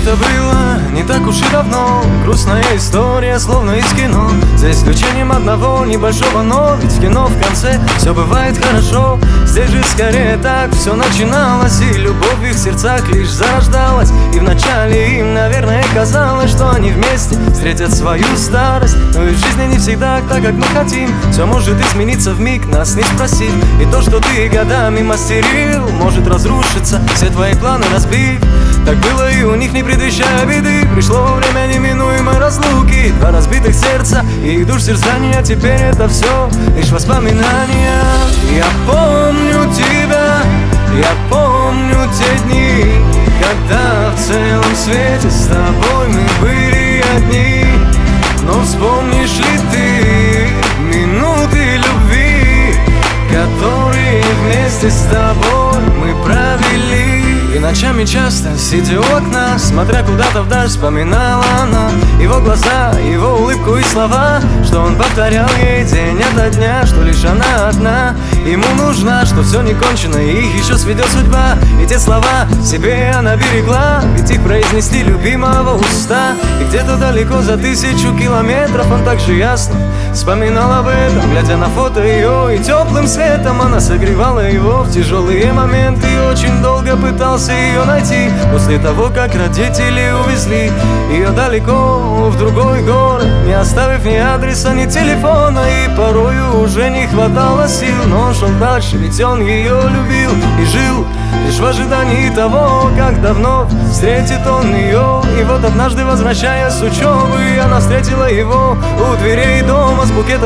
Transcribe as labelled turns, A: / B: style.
A: это было не так уж и давно. Грустная история, словно из кино, за исключением одного небольшого но. Ведь в кино в конце все бывает хорошо. Здесь же скорее так все начиналось, и любовь в их сердцах лишь зарождалась. И вначале им, наверное, казалось, что они вместе встретят свою старость. Но и в жизни не всегда так, как мы хотим. Все может измениться вмиг, нас не спросив. И то, что ты годами мастерил, может разрушиться, все твои планы разбив. Так было и у них, не предвещая беды. Пришло время неминуемой разлуки. Два разбитых сердца и их душ терзания. Теперь это все лишь воспоминания. Я помню тебя, я помню те дни, когда в целом свете с тобой мы были одни. Но вспомнишь ли ты минуты любви, которые вместе с тобой мы провели? И ночами часто, сидя у окна, смотря куда-то вдаль, вспоминала она его глаза, его улыбку и слова, что он повторял ей день ото дня, что лишь она одна ему нужна, что все не кончено и их еще сведет судьба. И те слова в себе она берегла, ведь их произнесли любимого уста. И где-то далеко за 1000 километров он так же ясно вспоминал об этом, глядя на фото ее, и теплым светом она согревала его в тяжелые моменты. И очень долго пытался ее найти после того, как родители увезли ее далеко в другой город, не оставив ни адреса, ни телефона. И порою уже не хватало сил, но он шел дальше, ведь он ее любил и жил лишь в ожидании того, когда вновь встретит он ее. И вот однажды, возвращаясь с учебы, она встретила его у дверей дома с букетом